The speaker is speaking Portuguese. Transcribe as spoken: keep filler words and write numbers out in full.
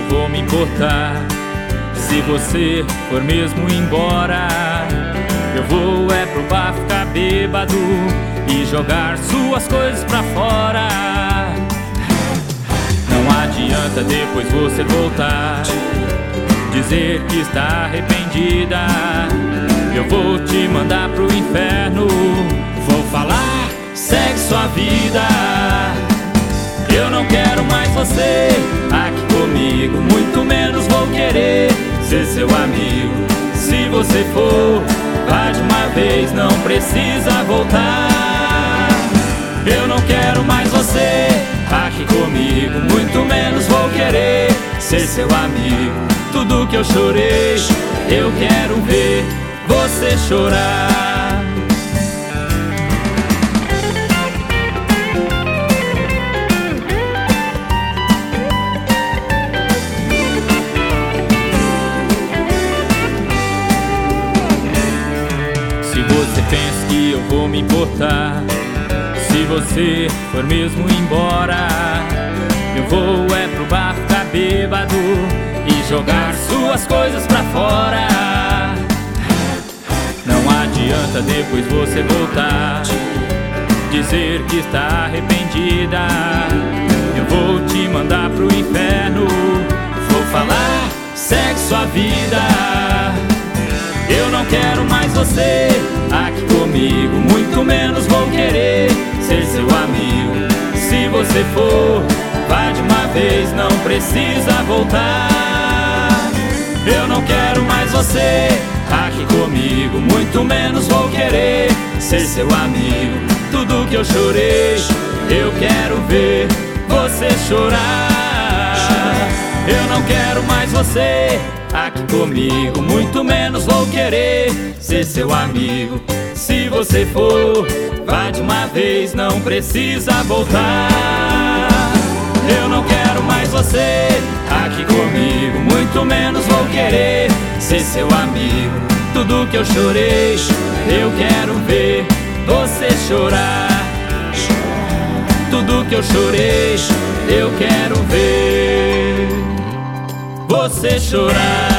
eu vou me importar se você for mesmo embora. Eu vou é pro bar ficar bêbado e jogar suas coisas pra fora. Não adianta depois você voltar, dizer que está arrependida. Eu vou te mandar pro inferno, vou falar, segue sua vida. Eu não quero mais você aqui comigo, muito menos vou querer ser seu amigo. Se você for, vá de uma vez, não precisa voltar. Eu não quero mais você aqui comigo, muito menos vou querer ser seu amigo. Tudo que eu chorei, eu quero ver você chorar. Se você pensa que eu vou me importar, se você for mesmo embora, eu vou é pro bar ficar bêbado e jogar suas coisas pra fora. Não adianta depois você voltar, dizer que está arrependida. Eu vou te mandar pro inferno, vou falar, segue sua vida. Eu não quero mais você aqui comigo, muito menos vou querer ser seu amigo. Se você for, vá de uma vez, não precisa voltar. Eu não quero mais você aqui comigo, muito menos vou querer ser seu amigo. Tudo que eu chorei, eu quero ver você chorar. Eu não quero mais você aqui comigo, muito menos vou querer ser seu amigo. Se você for, vá de uma vez, não precisa voltar. Eu não quero mais você aqui comigo, muito menos vou querer ser seu amigo. Tudo que eu chorei, eu quero ver você chorar. Tudo que eu chorei, eu quero ver você chorar.